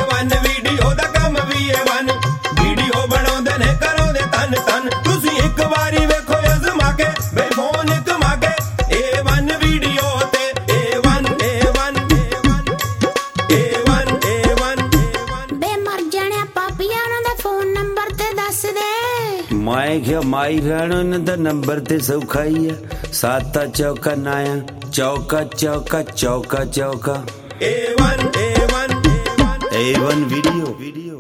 A1 video ਦਾ ਕੰਮ ਵੀ A1 video ਬਣਾਉਂਦੇ ਨੇ ਕਰੋ ਦੇ ਤਨ ਤਨ ਤੁਸੀਂ ਇੱਕ ਵਾਰੀ ਵੇਖੋ ਅਜ਼ਮਾ ਕੇ ਬਈ ਫੋਨ ਕਮਾ ਕੇ A1 ਵੀਡੀਓ ਤੇ A1 A1 A1 A1 ਬੇ ਮਰ ਜਾਣਿਆ ਪਾਪੀਆ ਉਹਨਾਂ ਦਾ ਫੋਨ ਨੰਬਰ ਤੇ ਦੱਸ ਦੇ मैं क्या माई भैन उन्हें नंबर ते सौखा ही है 7 चौका नाया चौका चौका चौका चौका A1 A1 A1 वीडियो